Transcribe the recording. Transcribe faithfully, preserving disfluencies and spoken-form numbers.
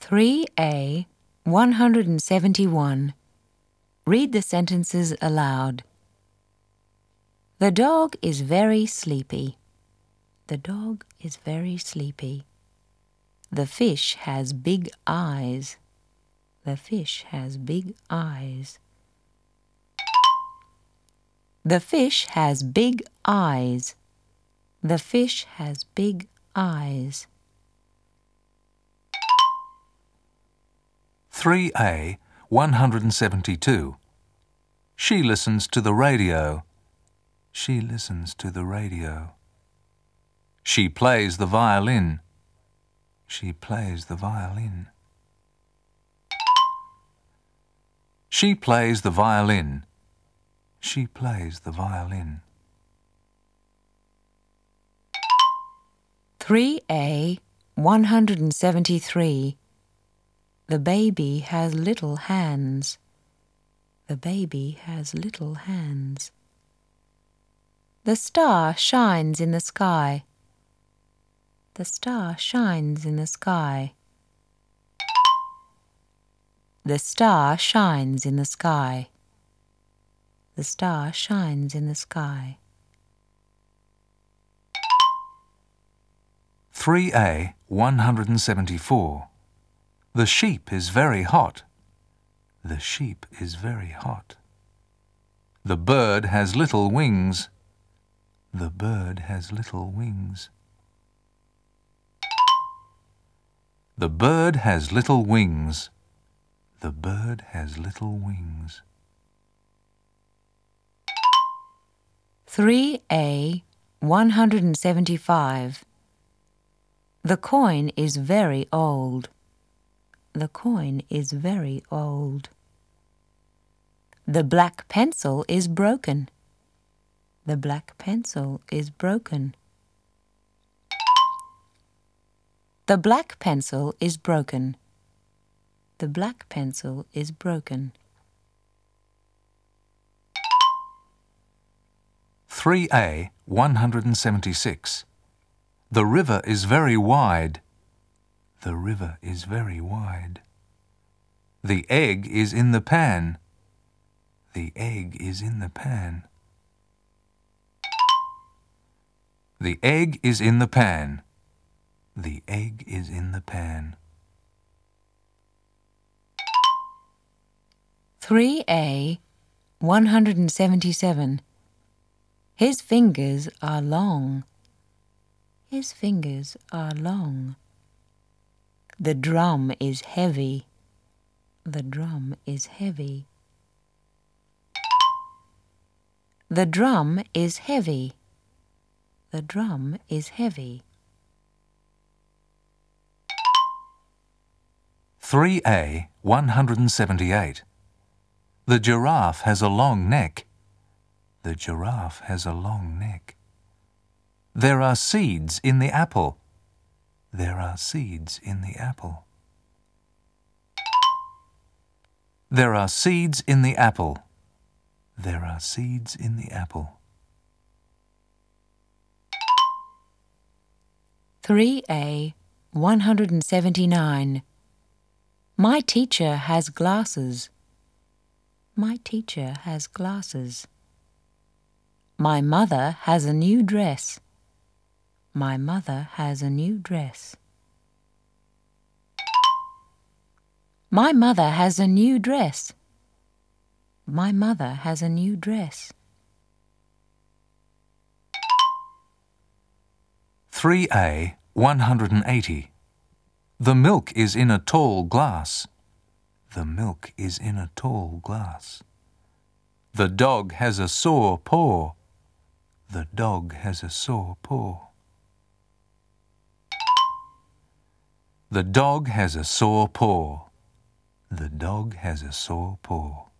three A, one hundred seventy-one. Read the sentences aloud. The dog is very sleepy. The dog is very sleepy. The fish has big eyes. The fish has big eyes. The fish has big eyes. The fish has big eyes. three A, one hundred seventy-two. She listens to the radio. She listens to the radio. She plays the violin. She plays the violin. She plays the violin. She plays the violin. three A, one hundred seventy-three. The baby has little hands. The baby has little hands. The star shines in the sky. The star shines in the sky. The star shines in the sky. The star shines in the sky. three A, one hundred seventy-four. The sheep is very hot. The sheep is very hot. The bird has little wings. The bird has little wings. The bird has little wings. The bird has little wings. three A, one hundred seventy-five. The coin is very old. The coin is very old. The black pencil is broken. The black pencil is broken. The black pencil is broken. The black pencil is broken. three A, one hundred seventy-six. The river is very wide. The river is very wide. The egg is in the pan. The egg is in the pan. The egg is in the pan. The egg is in the pan. three A, one hundred seventy-seven. His fingers are long. His fingers are long. The drum is heavy. The drum is heavy. The drum is heavy. The drum is heavy. three A, one hundred seventy-eight. The giraffe has a long neck. The giraffe has a long neck. There are seeds in the apple. There are seeds in the apple. There are seeds in the apple. There are seeds in the apple. three A, one hundred seventy-nine. My teacher has glasses. My teacher has glasses. My mother has a new dress. My mother has a new dress. My mother has a new dress. My mother has a new dress. three A, one hundred eighty. The milk is in a tall glass. The milk is in a tall glass. The dog has a sore paw. The dog has a sore paw. The dog has a sore paw. The dog has a sore paw.